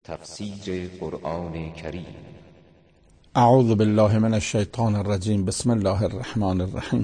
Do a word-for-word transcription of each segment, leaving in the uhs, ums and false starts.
تفسیر قرآن کریم. اعوذ بالله من الشیطان الرجیم. بسم الله الرحمن الرحیم.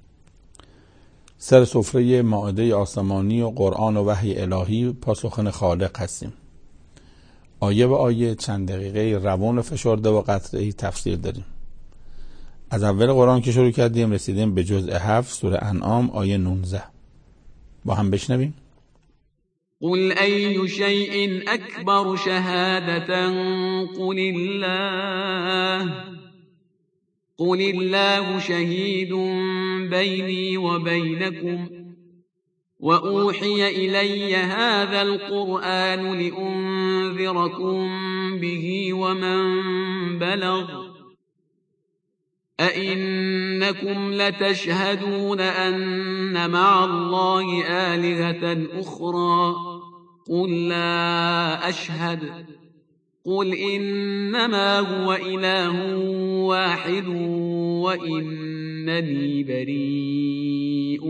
سر سفره مائده آسمانی و قرآن و وحی الهی پاسخن خالق هستیم. آیه و آیه چند دقیقه روان فشرده و قطعه‌ای تفسیر داریم. از اول قرآن که شروع کردیم رسیدیم به جزء هفت سوره انعام آیه نوزده. با هم بشنویم. قل أي شيء أكبر شهادة قل الله قل الله شهيد بيني وبينكم وأوحي إلي هذا القرآن لأنذركم به ومن بلغ أئنكم لتشهدون أن مع الله آلهة أخرى قل لا أشهد قل إنما هو إله واحد وإنني بريء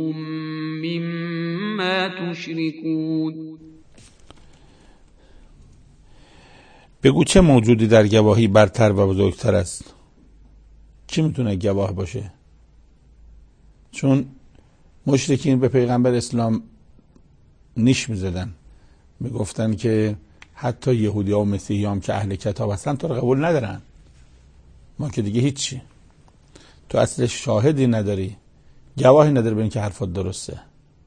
مما تشركون. بگو چه موجودی در گواهی برتر و بزرگتر است؟ کی میتونه گواه باشه؟ چون مشرکین به پیغمبر اسلام نیش میزدن، میگفتن که حتی یهودی ها و مسیحی هم که اهل کتاب هستن تو رو قبول ندارن، ما که دیگه هیچی، تو اصلش شاهدی نداری، گواهی نداری به این که حرفات درسته.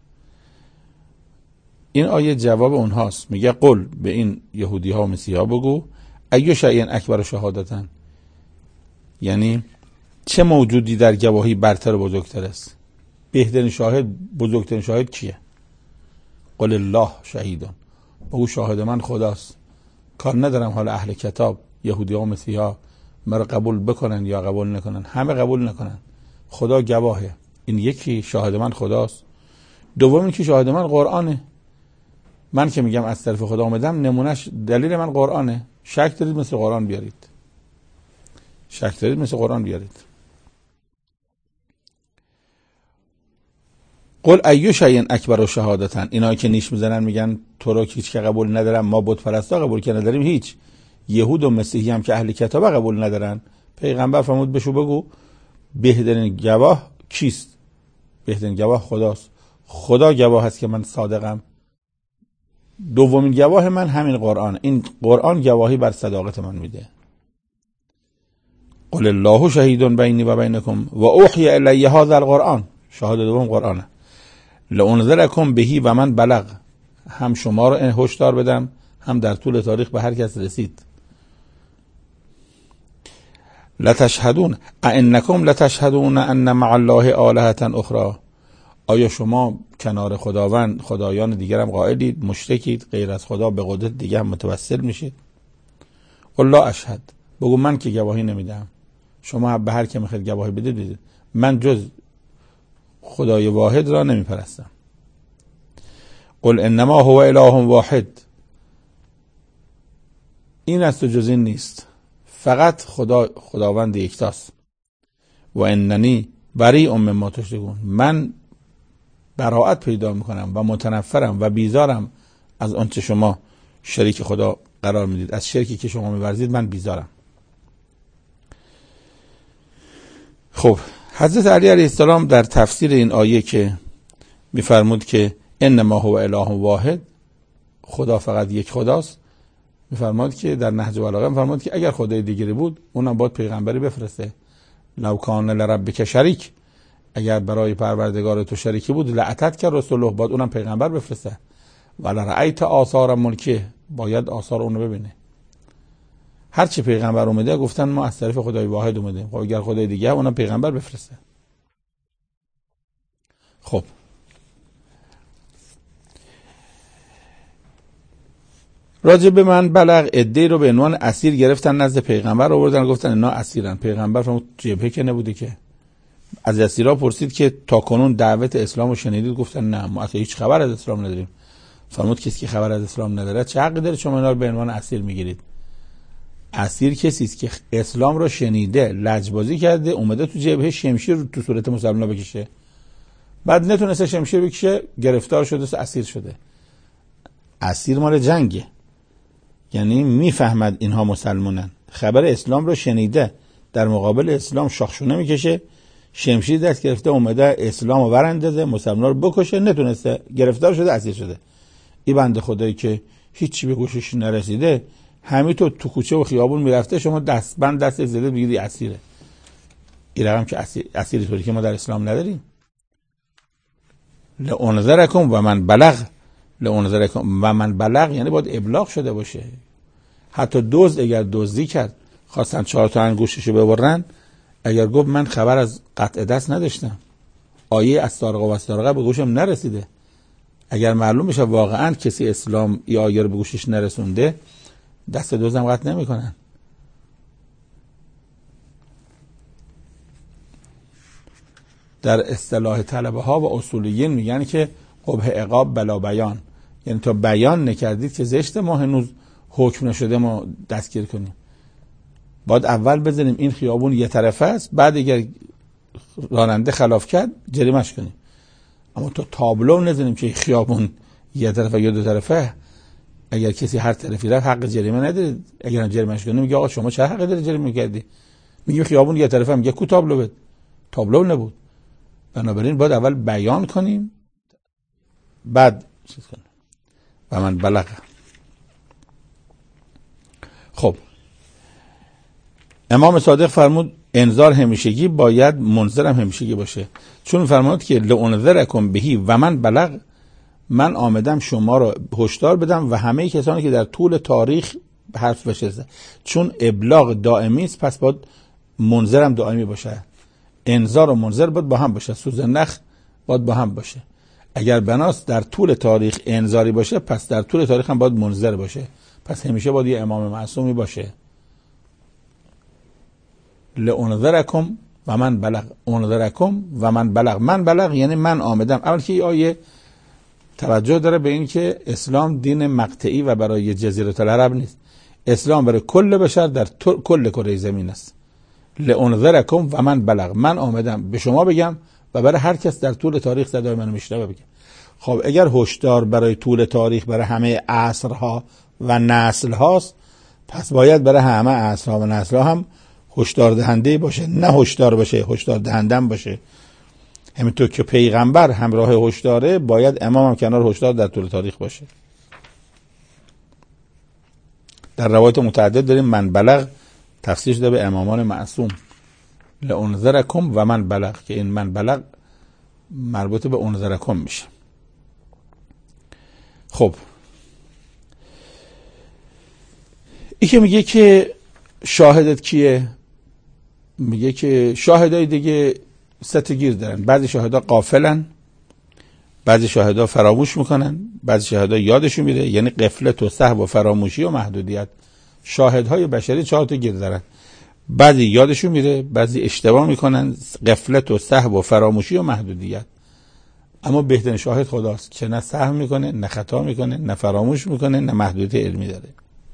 این آیه جواب اونهاست. میگه قل به این یهودی ها و مسیحی ها بگو ایو شیء اکبر شهادتن، یعنی چه موجودی در گواهی برتر و بزرگتر است؟ بهترین شاهد، بزرگترین شاهد کیه؟ قل الله شهیدون، او شاهد من خداست. کار ندارم حالا اهل کتاب یهودی ها و مسیحی ها مرا قبول بکنن یا قبول نکنن، همه قبول نکنن، خدا گواهه. این یکی شاهد من خداست. دوم این که شاهد من قرآنه. من که میگم از طرف خدا آمدم، نمونهش دلیل من قرآنه. شک دارید مثل قرآن بیارید، شک دارید مثل قرآن بیارید. قل ایو شیء اکبر شهادتن، اینایی که نیش میزنن میگن تو رو هیچ که قبول ندارن، ما بت پرستا قبول که نداریم، هیچ یهود و مسیحی هم که اهل کتاب قبول ندارن. پیغمبر فرمود بشو بگو بهترین گواه کیست؟ بهترین گواه خداست. خدا گواه هست که من صادقم. دومین گواه من همین قرآن. این قرآن گواهی بر صداقت من میده. قل الله شهید بینی و بینکم و اوحی الی هذا القرآن، شاهد دوم قرآنه. لانذرکم بهی و من بلغ، هم شما رو هشدار بدم هم در طول تاریخ به هر کس رسید. لتشهدون انکم لتشهدون ان مع الله آلهة اخرى، آیا شما کنار خداوند خدایان دیگر هم قائلید، مشرکید، غیر از خدا به قدرت دیگه هم متوسل میشید؟ قل لا اشهد، بگو من که گواهی نمیدم. شما به هر کی میخواید گواهی بدید بدید، من جز خدای واحد را نمیپرستم. قل انما هو اله واحد، این است و جز این نیست، فقط خدا خداوند یکتاست. و اننی بریء مما تشرکون، من براءت پیدا میکنم و متنفرم و بیزارم از آنچه شما شریک خدا قرار میدید، از شرکی که شما میورزید من بیزارم. خب حضرت علی علیه السلام در تفسیر این آیه که میفرمود که انما هو اله واحد، خدا فقط یک خداست، میفرماد که در نهج البلاغه میفرماد که اگر خدای دیگری بود اونم باید پیغمبری بفرسته. لو کان لربک شریک، اگر برای پروردگار تو شریکی بود لاتت که رسوله، باید اونم پیغمبر بفرسته. ولرأیت آثار ملکه، باید آثار اونو ببینه. هرچی پیغمبر اومده گفتن ما از طرف خدای واحد اومدیم، خب اگر خدای دیگه اونم پیغمبر بفرسته. خب راجع به من بلغ، عده‌ای رو به عنوان اسیر گرفتن نزد پیغمبر آوردن، گفتن اینا اسیرن. پیغمبر فرمود جبهه که نبوده که. از اسیرا پرسید که تا کنون دعوت اسلام رو شنیدید؟ گفتن نه، ما اصلا هیچ خبر از اسلام نداریم. فرمود کسی که خبر از اسلام نداره چه حقی داره شما اینا رو به عنوان اسیر میگیرید؟ اسیر کسی است که اسلام رو شنیده، لجبازی کرده، اومده تو جبهه شمشیر تو صورت مسلمان‌ها بکشه، بعد نتونسته شمشیر بکشه، گرفتار شده، اسیر شده. اسیر مال جنگه. یعنی میفهمد اینها مسلمانن، خبر اسلام رو شنیده، در مقابل اسلام شاخشونه میکشه، شمشیر دست گرفته اومده اسلام رو براندازه، مسلمان رو بکشه، نتونسته، گرفتار شده، اسیر شده. این بنده خدایی که هیچی به گوشش نرسیده، همینطور تو کوچه و خیابون میرفته، شما دستبند دست زده بگیری اسیره. این رقم که اسیر، اسیری طوری که ما در اسلام نداریم. لانذرکم و من بلغ، لانذرکم و من بلغ یعنی باید ابلاغ شده باشه. حتی دزد اگر دزدی کرد خواستن چهار تا انگشتشو ببرن، اگر گفت من خبر از قطع دست نداشتم، آیه از سارقه و سارقه به گوشم نرسیده، اگر معلوم بشه واقعا کسی اسلام یا آیه رو به گوشش نرسونده، دست دزدم قطع نمیکنن. در اصطلاح طلبه ها و اصولیین میگن که قبح عقاب بلا بیان، یعنی تا بیان نکردید که زشت، ما هنوز حکم نشده ما دستگیر کنیم. باید اول بزنیم این خیابون یه طرفه است، بعد اگر راننده خلاف کرد جریمش کنیم. اما تو تابلو نزنیم که خیابون یه طرفه یا دو طرفه، اگر کسی هر طرفی رفت حق جریمه نداره. اگر هم جریمش کنیم میگه آقا شما چه حقی داری جریمه کردی؟ میگه خیابون یه طرفه، میگه کو تابلو بود؟ تابلو نبود. بنابراین باید اول بیان کنیم بعد چیز کنیم. و من بلغ. خب امام صادق فرمود انذار همیشگی باید منذرم همیشگی باشه، چون فرمود که لانذرکم بهی و من بلغ، من آمدم شما را هشدار بدم و همه کسانی که در طول تاریخ حرف بشه، چون ابلاغ دائمی است پس باید منذرم دائمی باشه. انذار و منذر باید با هم باشه، سوز نخ باید با هم باشه. اگر بناست در طول تاریخ انذاری باشه، پس در طول تاریخ هم باید منذر باشه، پس همیشه باید یه امام معصومی باشه. لانذرکم و من بلغ، انذرکم و من بلغ، من بلغ یعنی من آمدم. اول که آیه توجه داره به این که اسلام دین مقطعی و برای جزیره العرب نیست، اسلام برای کل بشر در کل کره زمین است. لانذرکم و من بلغ، من آمدم به شما بگم و برای هر کس در طول تاریخ صدای منو میشنوه بگم. خب اگر هشدار برای طول تاریخ برای همه عصرها و نسل هاست، پس باید برای همه عصرها و نسل ها هم هشدار دهنده باشه، نه هشدار باشه هشدار دهندم باشه. همینطور که پیغمبر همراه هشداره، باید امام هم کنار هشدار در طول تاریخ باشه. در روایت متعدد داریم من بلغ تفسیر شده به امامان معصوم، لانذرکم و من بلغ، که این من بلغ مربوط به انذرکم میشه. خب این که میگه که شاهدت کیه، میگه که شاهدای دیگه ست گیر دارن. بعضی شاهدا غافلن، بعضی شاهدا فراموش میکنن، بعضی شاهدا یادشون میره، یعنی غفلت و سهو و فراموشی و محدودیت. شاهدهای بشری چهار تا گیر دارن، بعضی یادشون میره، بعضی اشتباه میکنن، غفلت و سهو و فراموشی و محدودیت. اما بهترین شاهد خداست که نه سهو میکنه، نه خطا میکنه، نه فراموش میکنه، نه محدودیت علمی داره.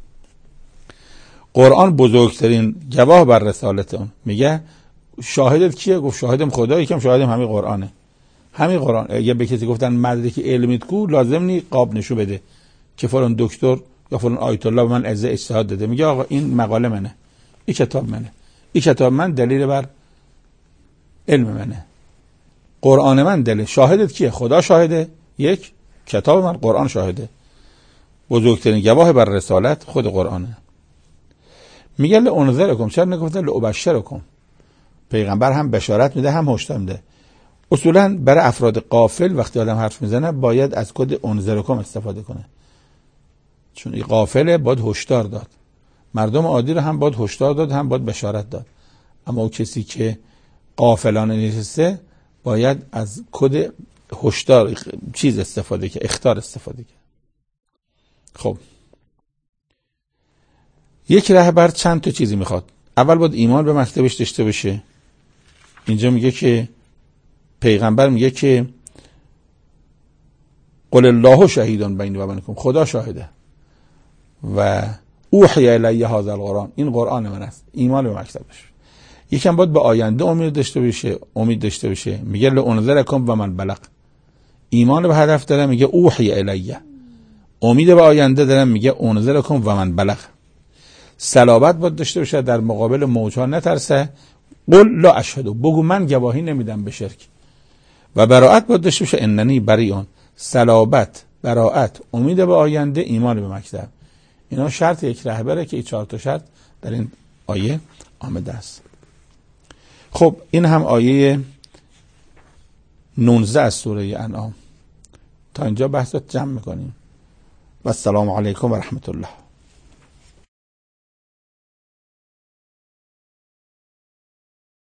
قرآن بزرگترین گواه بر رسالت اون. میگه شاهدت کیه؟ گفت شاهدم خدا، یکم شاهدم همین قرآنه. همین قرآن. اگه به کسی گفتن مدرک علمیت کو، لازم نی قاب نشو بده که فلان دکتر یا فلان آیت الله به من عرض اجتهاد داده. میگه آقا این مقاله منه، این کتاب منه، این کتاب من دلیل بر علم منه، قرآن من دلیل. شاهدت کیه؟ خدا شاهده، یک، کتاب من قرآن شاهده. بزرگترین گواه بر رسالت خود قرآنه. میگه لانذرکم، چرا نگفته لابشرکم؟ پیغمبر هم بشارت میده هم هشدار میده. اصولا برای افراد غافل وقتی آدم حرف میزنه باید از کد انذرکم استفاده کنه، چون این غافله باید هشدار داد. مردم عادی رو هم باید هشدار داد، هم باید بشارت داد. اما اون کسی که غافلانه نشسته باید از کد هشدار چیز استفاده کنه، اخطار استفاده کنه. خب یک رهبر چند تا چیزی میخواد. اول باید ایمان به مکتبش داشته باشه. اینجا میگه که پیغمبر میگه که قل الله شهیدان بینی و بینکم، خدا شاهده، و اوحی الی هذا القرآن، این قرآن من است. ایمان به مکتبش. یکم باید به آینده امید داشته باشه، امید داشته باشه. میگه لانذرکم و من بلغ، ایمان به هدف داره. میگه اوحی الی، امید به آینده دارم میگه انذرکم و من بلغ. صلابت باید داشته باشه، در مقابل موجها نترسه. قل لا اشهد، بگو من گواهی نمیدم به شرک. و براءت باید داشته باشه، اننی بریئون. صلابت، براءت، امید به آینده، ایمان به مکتب. اینا شرط یک رهبره که این چهار تا شرط در این آیه آمده است. خب این هم آیه نوزده از سوره انعام. تا اینجا بحثات جمع میکنیم و السلام علیکم و رحمت الله.